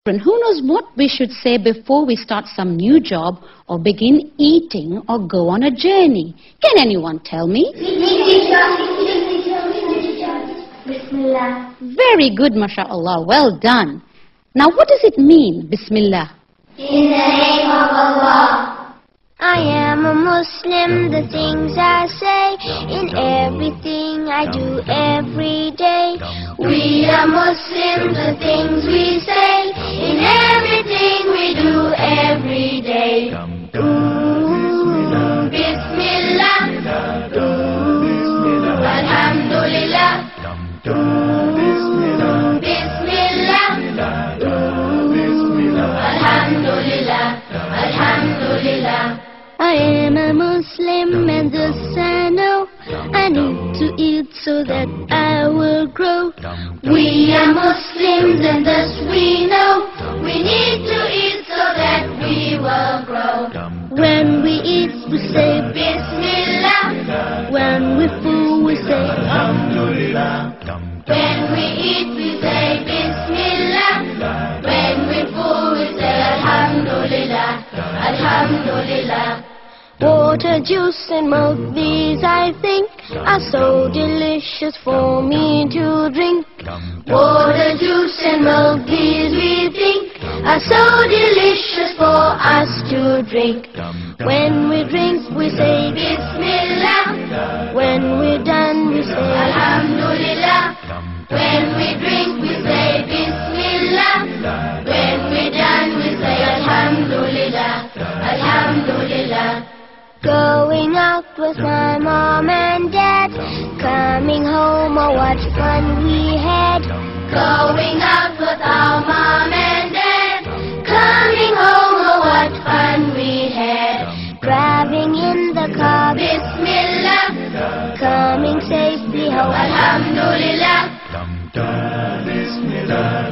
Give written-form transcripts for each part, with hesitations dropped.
Who knows what we should say before we start some new job or begin eating or go on a journey? Can anyone tell me? Bismillah. Very good, mashallah. Well done. Now what does it mean, Bismillah? In the name of Allah. I am a Muslim, the things I say, in everything I do every day. We are Muslims, the things we say, in everything we do every day. Ooh, Bismillah. Ooh, Alhamdulillah. Ooh, Bismillah. Ooh, Alhamdulillah. Alhamdulillah. I am a Muslim and thus I know I need to eat so that I will grow. We are Muslims and thus we know we need to eat so that we will grow. When we eat we say Bismillah. When we full we say Alhamdulillah. When we eat we say Bismillah. When we full we say Alhamdulillah. Alhamdulillah. Water, juice and milk, these I think are so delicious for me to drink. Water, juice and milk, these we think are so delicious for us to drink. When we drink we say Bismillah. When we're done we say Alhamdulillah. When we drink we say Bismillah. When we're done we say Alhamdulillah. Alhamdulillah. Going out with my mom and dad, coming home, oh what fun we had. Going out with our mom and dad, coming home, oh what fun we had. Driving in the car, Bismillah, coming safely home, Alhamdulillah. Bismillah,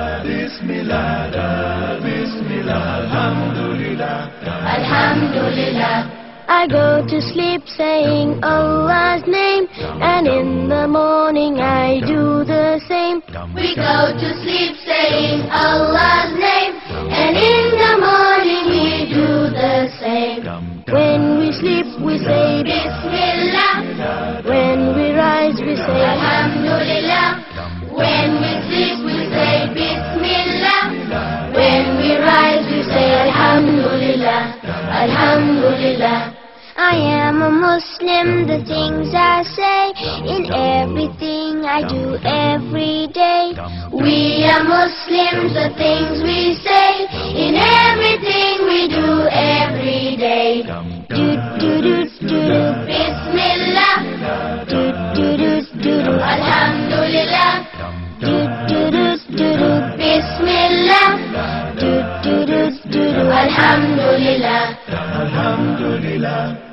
Bismillah, Bismillah, Alhamdulillah, Alhamdulillah. I go to sleep saying Allah's name, and in the morning I do the same. We go to sleep saying Allah's name, and in the morning we do the same. When we sleep we say Bismillah. When we rise we say Alhamdulillah. When we sleep we say Bismillah. When we rise we say Alhamdulillah. Alhamdulillah. I am a Muslim, the things I say, in everything I do every day. We are Muslims, the things we say, in everything we do every day. Do do do do do, Bismillah. Do do do do do, Alhamdulillah. Do do do do do, Bismillah. Do do do do do, Alhamdulillah. Alhamdulillah.